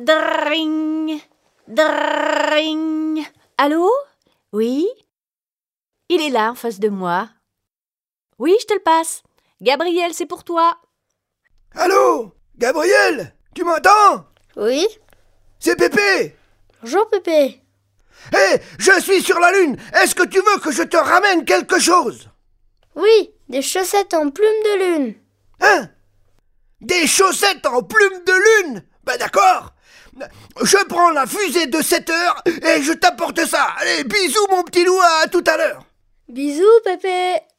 Dring, dring. Allô? Oui? Il est là, en face de moi. Oui, je te le passe. Gabriel, c'est pour toi. Allô? Gabriel? Tu m'entends? Oui? C'est Pépé! Bonjour Pépé. Hé, je suis sur la Lune! Est-ce que tu veux que je te ramène quelque chose? Oui, des chaussettes en plume de lune. Hein? Des chaussettes en plume de lune? Ben d'accord! Je prends la fusée de 7 heures et je t'apporte ça! Allez, bisous mon petit loup, à tout à l'heure! Bisous Pépé.